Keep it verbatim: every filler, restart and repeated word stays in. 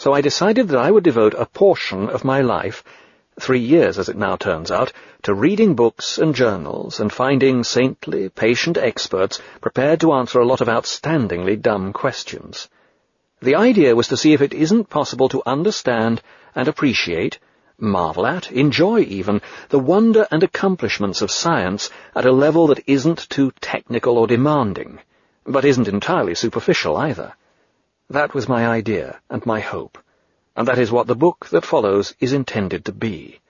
So I decided that I would devote a portion of my life, three years as it now turns out, to reading books and journals and finding saintly, patient experts prepared to answer a lot of outstandingly dumb questions. The idea was to see if it isn't possible to understand and appreciate, marvel at, enjoy even, the wonder and accomplishments of science at a level that isn't too technical or demanding, but isn't entirely superficial either. That was my idea and my hope, and that is what the book that follows is intended to be.